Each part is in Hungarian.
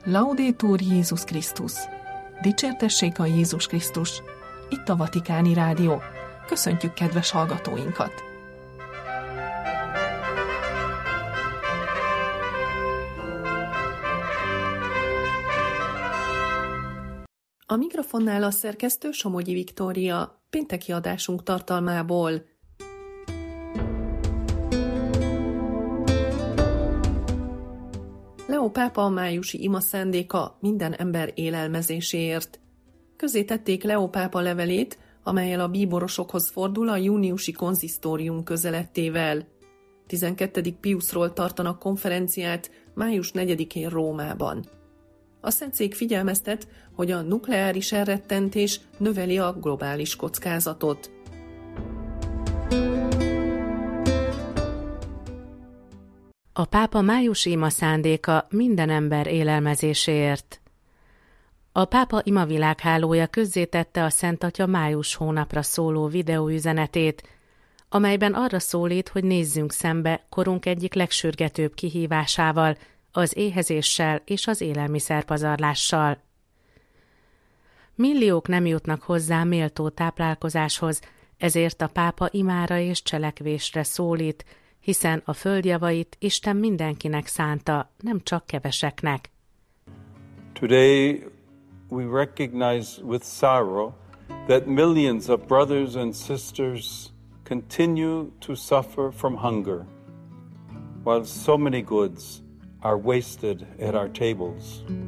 Laudetur Jézus Krisztus! Dicsértessék a Jézus Krisztus! Itt a Vatikáni Rádió. Köszöntjük kedves hallgatóinkat! A mikrofonnál a szerkesztő Somogyi Viktória, pénteki adásunk tartalmából. Leó pápa a májusi ima szándéka minden ember élelmezéséért. Közzétették Leó pápa levelét, amellyel a bíborosokhoz fordul a júniusi konzisztórium közelettével. 12. Piusról tartanak konferenciát május 4-én Rómában. A Szentszék figyelmeztet, hogy a nukleáris elrettentés növeli a globális kockázatot. A pápa májusi ima szándéka minden ember élelmezéséért. A pápa ima világhálója közzétette a Szent Atya május hónapra szóló videóüzenetét, amelyben arra szólít, hogy nézzünk szembe korunk egyik legsürgetőbb kihívásával, az éhezéssel és az élelmiszerpazarlással. Milliók nem jutnak hozzá méltó táplálkozáshoz, ezért a pápa imára és cselekvésre szólít, hiszen a földjavait Isten mindenkinek szánta, nem csak keveseknek. Today we recognize with sorrow that millions of brothers and sisters continue to suffer from hunger, while so many goods are wasted at our tables.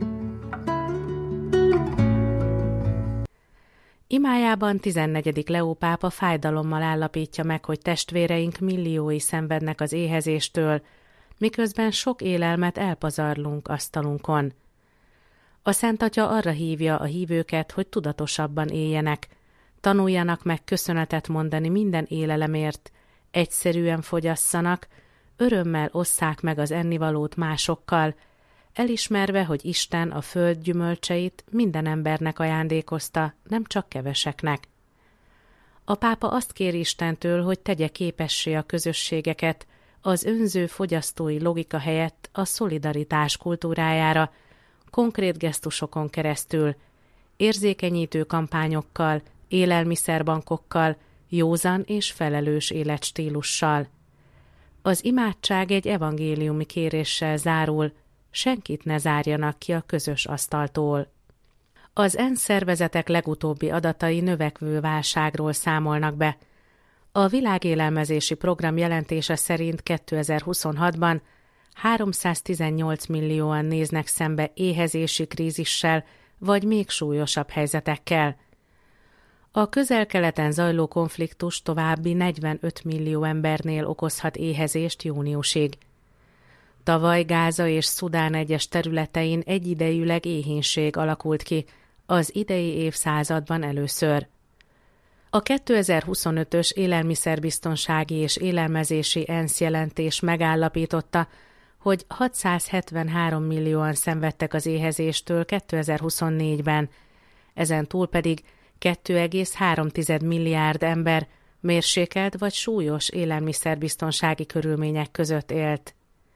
Imájában 14. Leó pápa fájdalommal állapítja meg, hogy testvéreink milliói szenvednek az éhezéstől, miközben sok élelmet elpazarlunk asztalunkon. A Szent Atya arra hívja a hívőket, hogy tudatosabban éljenek, tanuljanak meg köszönetet mondani minden élelemért, egyszerűen fogyasszanak, örömmel osszák meg az ennivalót másokkal, elismerve, hogy Isten a föld gyümölcseit minden embernek ajándékozta, nem csak keveseknek. A pápa azt kéri Istentől, hogy tegye képessé a közösségeket az önző fogyasztói logika helyett a szolidaritás kultúrájára, konkrét gesztusokon keresztül, érzékenyítő kampányokkal, élelmiszerbankokkal, józan és felelős életstílussal. Az imádság egy evangéliumi kéréssel zárul, senkit ne zárjanak ki a közös asztaltól. Az ENSZ szervezetek legutóbbi adatai növekvő válságról számolnak be. A világélelmezési program jelentése szerint 2026-ban 318 millióan néznek szembe éhezési krízissel vagy még súlyosabb helyzetekkel. A Közel-Keleten zajló konfliktus további 45 millió embernél okozhat éhezést júniusig. Tavaly Gáza és Szudán egyes területein egyidejűleg éhínség alakult ki, az idei évszázadban először. A 2025-ös élelmiszerbiztonsági és élelmezési ENSZ jelentés megállapította, hogy 673 millióan szenvedtek az éhezéstől 2024-ben, ezen túl pedig 2,3 milliárd ember mérsékelt vagy súlyos élelmiszerbiztonsági körülmények között élt.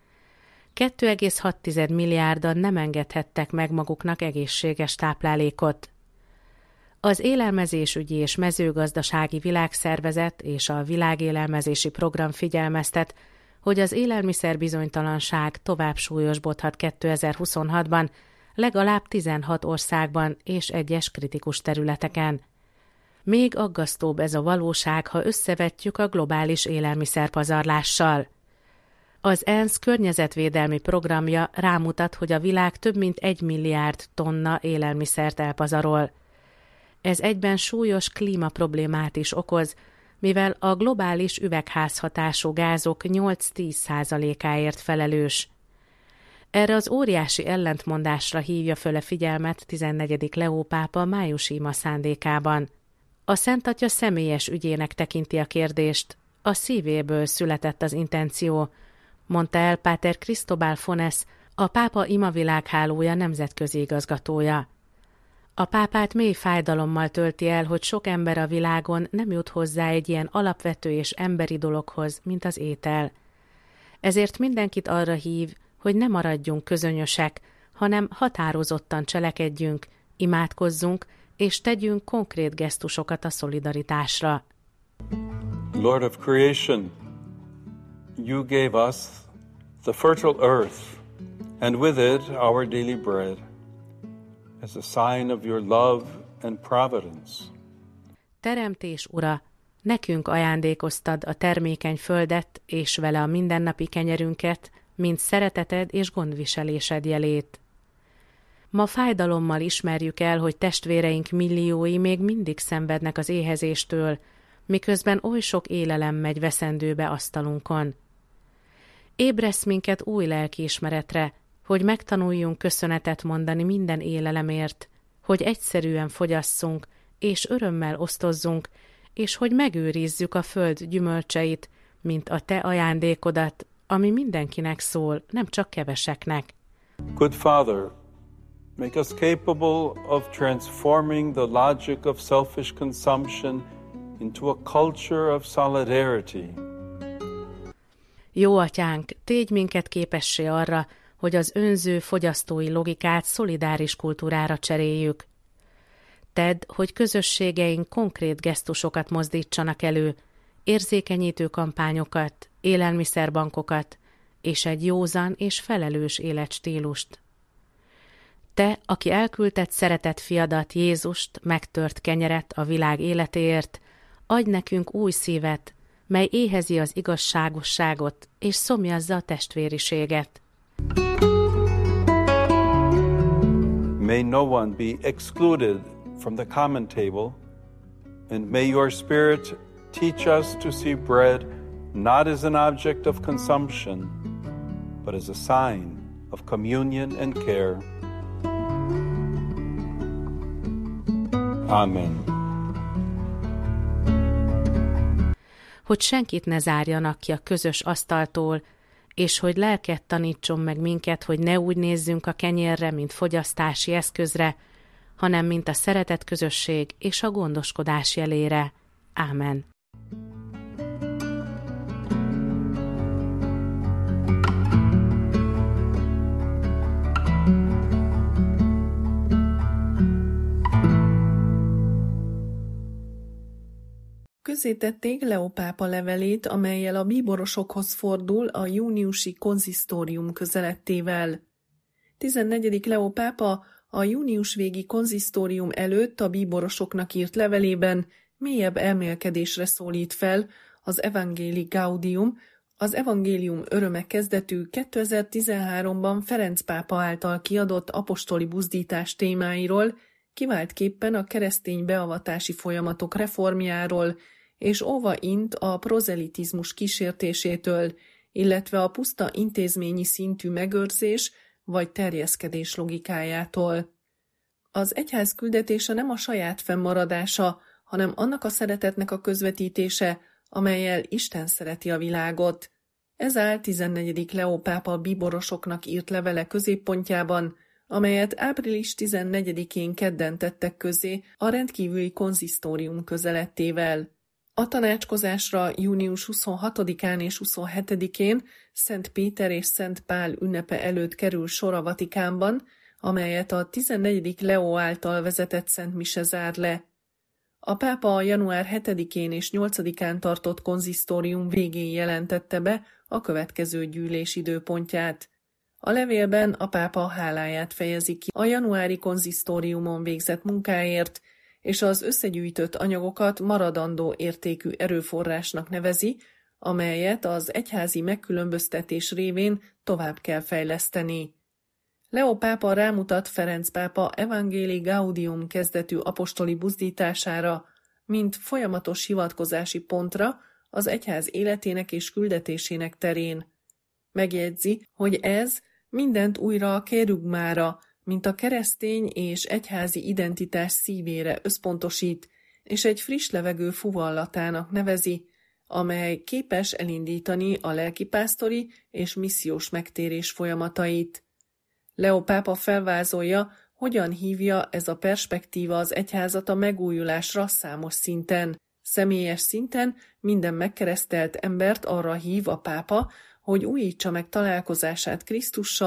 2,6 milliárdan nem engedhettek meg maguknak egészséges táplálékot. Az Élelmezésügyi és Mezőgazdasági Világszervezet és a Világélelmezési Program figyelmeztet, hogy az élelmiszerbizonytalanság tovább súlyosbodhat 2026-ban, legalább 16 országban és egyes kritikus területeken. Még aggasztóbb ez a valóság, ha összevetjük a globális élelmiszerpazarlással. Az ENSZ környezetvédelmi programja rámutat, hogy a világ több mint 1 milliárd tonna élelmiszert elpazarol. Ez egyben súlyos klímaproblémát is okoz, mivel a globális üvegházhatású gázok 8-10%-áért felelős. Erre az óriási ellentmondásra hívja föl a figyelmet 14. Leó pápa májusi ima szándékában. A Szent Atya személyes ügyének tekinti a kérdést, a szívéből született az intenció, mondta el Páter Cristobal Fornes, a pápa ima világhálója nemzetközi igazgatója. A pápát mély fájdalommal tölti el, hogy sok ember a világon nem jut hozzá egy ilyen alapvető és emberi dologhoz, mint az étel. Ezért mindenkit arra hív, hogy ne maradjunk közönyösek, hanem határozottan cselekedjünk, imádkozzunk, és tegyünk konkrét gesztusokat a szolidaritásra. Lord of creation, you gave us the fertile earth, and with it our daily bread, as a sign of your love and providence. Teremtés Ura, nekünk ajándékoztad a termékeny földet, és vele a mindennapi kenyerünket, mint szereteted és gondviselésed jelét. Ma fájdalommal ismerjük el, hogy testvéreink milliói még mindig szenvednek az éhezéstől, miközben oly sok élelem megy veszendőbe asztalunkon. Ébresz minket új lelkiismeretre, hogy megtanuljunk köszönetet mondani minden élelemért, hogy egyszerűen fogyasszunk, és örömmel osztozzunk, és hogy megőrizzük a föld gyümölcseit, mint a te ajándékodat, ami mindenkinek szól, nem csak keveseknek. Good Father, make us capable of transforming the logic of selfish consumption into a culture of solidarity. Jó atyánk, tégy minket képessé arra, hogy az önző fogyasztói logikát szolidáris kultúrára cseréljük. Tedd, hogy közösségeink konkrét gesztusokat mozdítsanak elő, érzékenyítő kampányokat, élelmiszerbankokat és egy józan és felelős életstílust. Te, aki elküldted szeretett fiadat, Jézust, megtört kenyeret a világ életéért, adj nekünk új szívet, mely éhezi az igazságosságot és szomjazza a testvériséget. May no one be excluded from the common table, and may your Spirit teach us to see bread not as an object of consumption, but as a sign of communion and care. Amen. Hogy senkit ne zárjanak ki a közös asztaltól, és hogy lelket tanítson meg minket, hogy ne úgy nézzünk a kenyérre, mint fogyasztási eszközre, hanem mint a szeretet közösség és a gondoskodás jelére. Ámen. Közzétették Leó pápa levelét, amellyel a bíborosokhoz fordul a júniusi konzisztórium közelettével. 14. Leó pápa a június végi konzisztórium előtt a bíborosoknak írt levelében mélyebb elmélkedésre szólít fel az Evangelii Gaudium, az evangélium öröme kezdetű 2013-ban Ferenc pápa által kiadott apostoli buzdítás témáiról, kiváltképpen a keresztény beavatási folyamatok reformjáról, és óva int a prozelitizmus kísértésétől, illetve a puszta intézményi szintű megőrzés vagy terjeszkedés logikájától. Az egyház küldetése nem a saját fennmaradása, hanem annak a szeretetnek a közvetítése, amellyel Isten szereti a világot. Ez áll 14. Leó pápa bíborosoknak írt levele középpontjában, amelyet április 14-én kedden tettek közzé a rendkívüli konzisztórium közelettével. A tanácskozásra június 26-án és 27-én Szent Péter és Szent Pál ünnepe előtt kerül sor a Vatikánban, amelyet a 14. Leó által vezetett Szent Mise zár le. A pápa a január 7-én és 8-án tartott konzisztórium végén jelentette be a következő gyűlés időpontját. A levélben a pápa háláját fejezi ki a januári konzisztóriumon végzett munkáért, és az összegyűjtött anyagokat maradandó értékű erőforrásnak nevezi, amelyet az egyházi megkülönböztetés révén tovább kell fejleszteni. Leó pápa rámutat Ferenc pápa Evangelii Gaudium kezdetű apostoli buzdítására, mint folyamatos hivatkozási pontra az egyház életének és küldetésének terén. Megjegyzi, hogy ez mindent újra a kerugmára, mint a keresztény és egyházi identitás szívére összpontosít, és egy friss levegő fuvallatának nevezi, amely képes elindítani a lelkipásztori és missziós megtérés folyamatait. Leó pápa felvázolja, hogyan hívja ez a perspektíva az egyházat a megújulásra számos szinten. Személyes szinten minden megkeresztelt embert arra hív a pápa, hogy újítsa meg találkozását Krisztussal,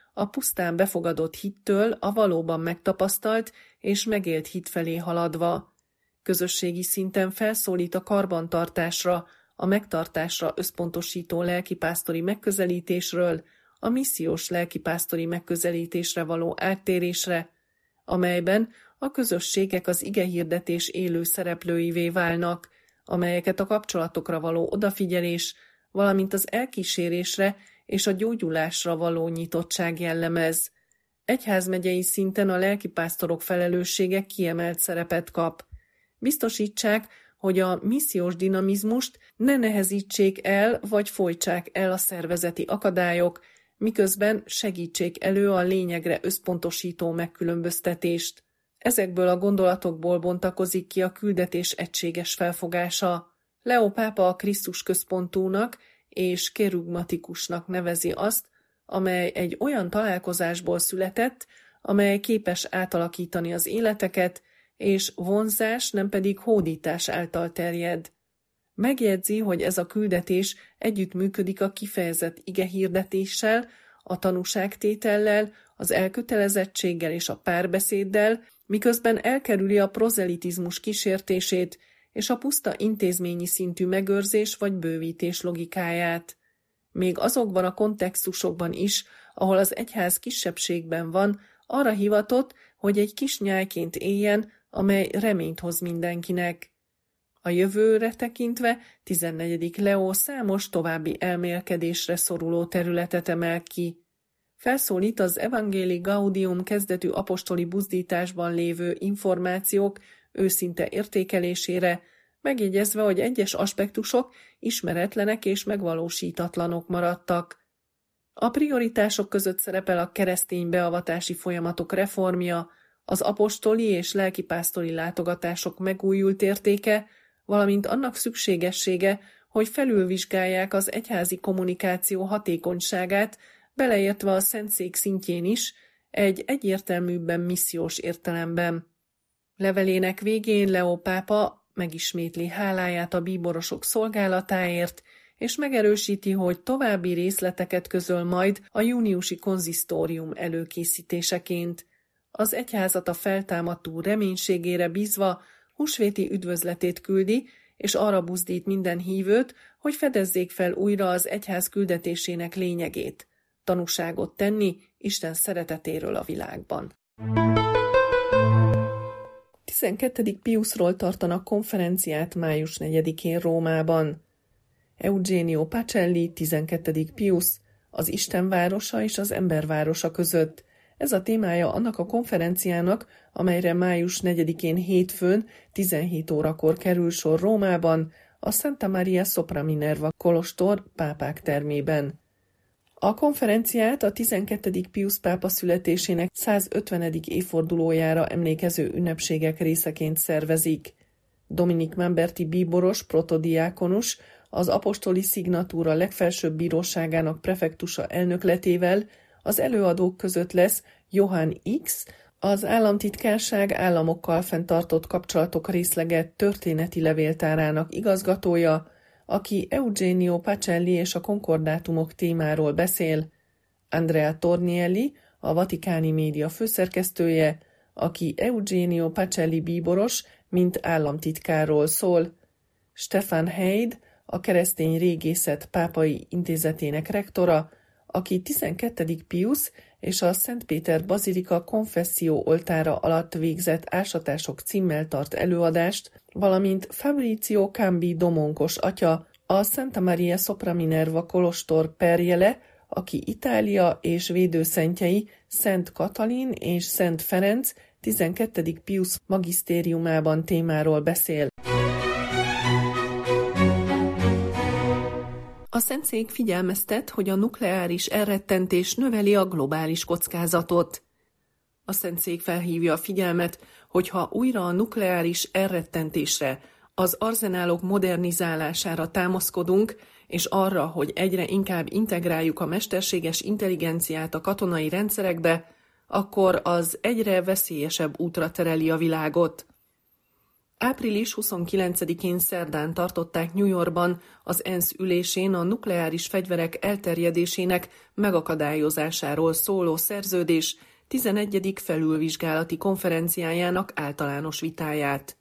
a pusztán befogadott hittől a valóban megtapasztalt és megélt hit felé haladva. Közösségi szinten felszólít a karbantartásra, a megtartásra összpontosító lelkipásztori megközelítésről, a missziós lelkipásztori megközelítésre való áttérésre, amelyben a közösségek az igehirdetés élő szereplőivé válnak, amelyeket a kapcsolatokra való odafigyelés, valamint az elkísérésre és a gyógyulásra való nyitottság jellemez. Egyházmegyei szinten a lelkipásztorok felelőssége kiemelt szerepet kap. Biztosítsák, hogy a missziós dinamizmust ne nehezítsék el vagy folytsák el a szervezeti akadályok, miközben segítsék elő a lényegre összpontosító megkülönböztetést. Ezekből a gondolatokból bontakozik ki a küldetés egységes felfogása. Leó pápa a Krisztus központúnak és kerugmatikusnak nevezi azt, amely egy olyan találkozásból született, amely képes átalakítani az életeket, és vonzás, nem pedig hódítás által terjed. Megjegyzi, hogy ez a küldetés együttműködik a kifejezett igehirdetéssel, a tanúságtétellel, az elkötelezettséggel és a párbeszéddel, miközben elkerüli a prozelitizmus kísértését és a puszta intézményi szintű megőrzés vagy bővítés logikáját. Még azokban a kontextusokban is, ahol az egyház kisebbségben van, arra hivatott, hogy egy kis nyájként éljen, amely reményt hoz mindenkinek. A jövőre tekintve 14. Leó számos további elmélkedésre szoruló területet emel ki. Felszólít az Evangelii Gaudium kezdetű apostoli buzdításban lévő információk őszinte értékelésére, megjegyezve, hogy egyes aspektusok ismeretlenek és megvalósítatlanok maradtak. A prioritások között szerepel a keresztény beavatási folyamatok reformja, az apostoli és lelkipásztori látogatások megújult értéke, valamint annak szükségessége, hogy felülvizsgálják az egyházi kommunikáció hatékonyságát, beleértve a Szentszék szintjén is, egy egyértelműbben missziós értelemben. Levelének végén Leó pápa megismétli háláját a bíborosok szolgálatáért, és megerősíti, hogy további részleteket közöl majd a júniusi konzisztórium előkészítéseként. Az egyházat a feltámadtú reménységére bízva húsvéti üdvözletét küldi, és arra buzdít minden hívőt, hogy fedezzék fel újra az egyház küldetésének lényegét, tanúságot tenni Isten szeretetéről a világban. 12. Piusról tartanak konferenciát május 4-én Rómában. Eugenio Pacelli, 12. Pius, az Isten városa és az ember városa között. Ez a témája annak a konferenciának, amelyre május 4-én hétfőn 17 órakor kerül sor Rómában, a Santa Maria Sopra Minerva kolostor pápák termében. A konferenciát a 12. Pius pápa születésének 150. évfordulójára emlékező ünnepségek részeként szervezik. Dominik Mamberti bíboros, protodiákonus, az apostoli szignatúra legfelsőbb bíróságának prefektusa elnökletével az előadók között lesz Johann X., az államtitkárság államokkal fenntartott kapcsolatok részlege történeti levéltárának igazgatója, aki Eugenio Pacelli és a konkordátumok témáról beszél, Andrea Tornielli, a Vatikáni Média főszerkesztője, aki Eugenio Pacelli bíboros, mint államtitkárról szól, Stefan Heid, a Keresztény Régészet Pápai Intézetének rektora, aki 12. Pius és a Szent Péter Bazilika konfesszió oltára alatt végzett ásatások címmel tart előadást, valamint Fabrizio Cambi domonkos atya, a Santa Maria Sopra Minerva kolostor perjele, aki Itália és védőszentjei Szent Katalin és Szent Ferenc 12. Pius magisztériumában témáról beszél. A Szentszék figyelmeztet, hogy a nukleáris elrettentés növeli a globális kockázatot. A Szentszék felhívja a figyelmet, hogy ha újra a nukleáris elrettentésre, az arzenálok modernizálására támaszkodunk, és arra, hogy egyre inkább integráljuk a mesterséges intelligenciát a katonai rendszerekbe, akkor az egyre veszélyesebb útra tereli a világot. Április 29-én szerdán tartották New Yorkban az ENSZ ülésén a nukleáris fegyverek elterjedésének megakadályozásáról szóló szerződés 11. felülvizsgálati konferenciájának általános vitáját.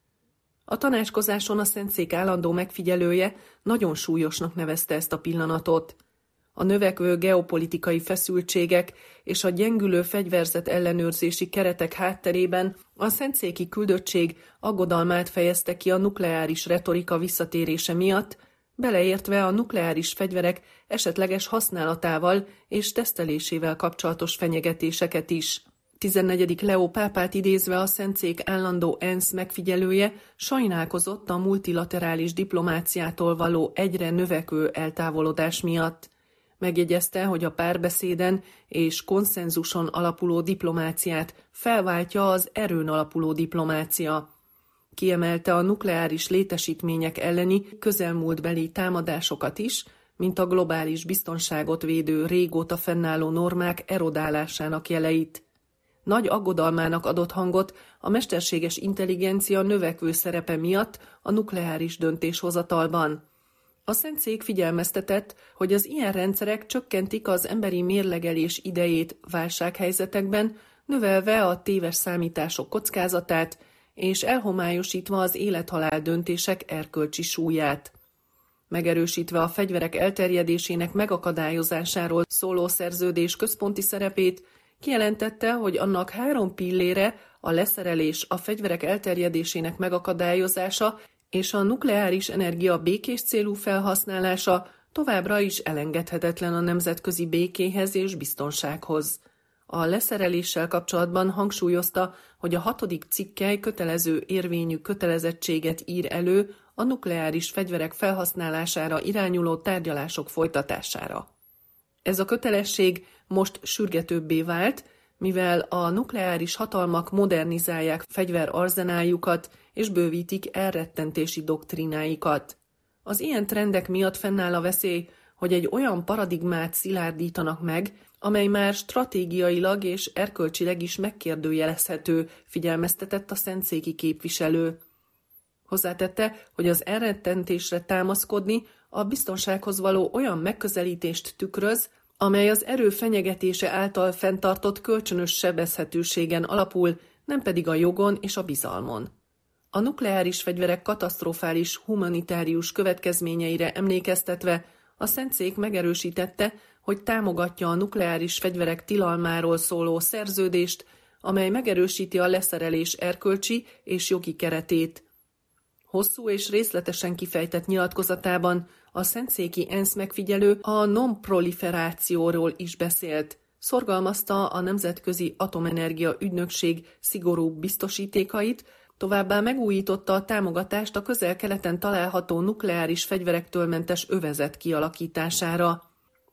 A tanácskozáson a Szentszék állandó megfigyelője nagyon súlyosnak nevezte ezt a pillanatot. A növekvő geopolitikai feszültségek és a gyengülő fegyverzet ellenőrzési keretek hátterében a szentszéki küldöttség aggodalmát fejezte ki a nukleáris retorika visszatérése miatt, beleértve a nukleáris fegyverek esetleges használatával és tesztelésével kapcsolatos fenyegetéseket is. 14. Leó pápát idézve a Szentszék állandó ENSZ megfigyelője sajnálkozott a multilaterális diplomáciától való egyre növekvő eltávolodás miatt. Megjegyezte, hogy a párbeszéden és konszenzuson alapuló diplomáciát felváltja az erőn alapuló diplomácia. Kiemelte a nukleáris létesítmények elleni közelmúltbeli támadásokat is, mint a globális biztonságot védő régóta fennálló normák erodálásának jeleit. Nagy aggodalmának adott hangot a mesterséges intelligencia növekvő szerepe miatt a nukleáris döntéshozatalban. A Szentszék figyelmeztetett, hogy az ilyen rendszerek csökkentik az emberi mérlegelés idejét válsághelyzetekben, növelve a téves számítások kockázatát, és elhomályosítva az élethalál döntések erkölcsi súlyát. Megerősítve a fegyverek elterjedésének megakadályozásáról szóló szerződés központi szerepét, kijelentette, hogy annak 3 pillére, a leszerelés, a fegyverek elterjedésének megakadályozása és a nukleáris energia békés célú felhasználása továbbra is elengedhetetlen a nemzetközi békéhez és biztonsághoz. A leszereléssel kapcsolatban hangsúlyozta, hogy a 6. cikkely kötelező érvényű kötelezettséget ír elő a nukleáris fegyverek felhasználására irányuló tárgyalások folytatására. Ez a kötelesség most sürgetőbbé vált, mivel a nukleáris hatalmak modernizálják fegyverarzenáljukat és bővítik elrettentési doktrináikat. Az ilyen trendek miatt fennáll a veszély, hogy egy olyan paradigmát szilárdítanak meg, amely már stratégiailag és erkölcsileg is megkérdőjelezhető, figyelmeztetett a szentszéki képviselő. Hozzátette, hogy az elrettentésre támaszkodni a biztonsághoz való olyan megközelítést tükröz, amely az erő fenyegetése által fenntartott kölcsönös sebezhetőségen alapul, nem pedig a jogon és a bizalmon. A nukleáris fegyverek katasztrofális humanitárius következményeire emlékeztetve a Szentszék megerősítette, hogy támogatja a nukleáris fegyverek tilalmáról szóló szerződést, amely megerősíti a leszerelés erkölcsi és jogi keretét. Hosszú és részletesen kifejtett nyilatkozatában a szentszéki ENSZ megfigyelő a non-proliferációról is beszélt. Szorgalmazta a Nemzetközi Atomenergia Ügynökség szigorúbb biztosítékait, továbbá megújította a támogatást a Közel-Keleten található nukleáris fegyverektől mentes övezet kialakítására.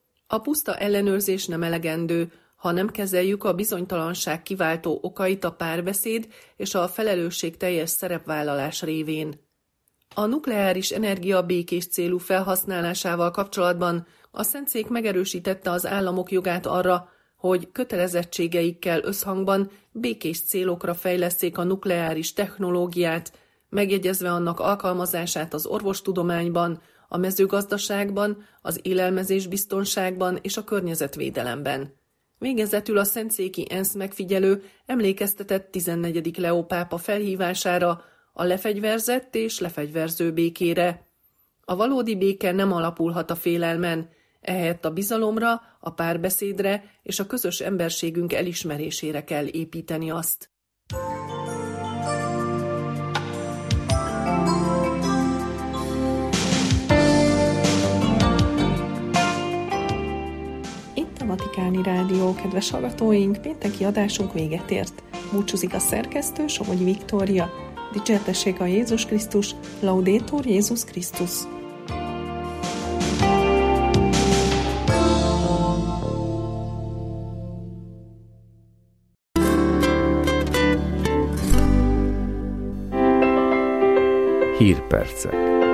A puszta ellenőrzés nem elegendő, ha nem kezeljük a bizonytalanság kiváltó okait a párbeszéd és a felelősség teljes szerepvállalás révén. A nukleáris energia békés célú felhasználásával kapcsolatban a Szentszék megerősítette az államok jogát arra, hogy kötelezettségeikkel összhangban békés célokra fejlesszék a nukleáris technológiát, megjegyezve annak alkalmazását az orvostudományban, a mezőgazdaságban, az élelmezésbiztonságban és a környezetvédelemben. Végezetül a szentszéki ENSZ megfigyelő emlékeztetett 14. Leó pápa felhívására, a lefegyverzett és lefegyverző békére. A valódi béke nem alapulhat a félelmen, ehelyett a bizalomra, a párbeszédre és a közös emberségünk elismerésére kell építeni azt. Itt a Vatikáni Rádió, kedves hallgatóink, pénteki adásunk véget ért. Búcsúzik a szerkesztő, Somogyi Viktória. Dicsértessék a Jézus Krisztus, Laudetur Jézus Krisztus. Hírpercek.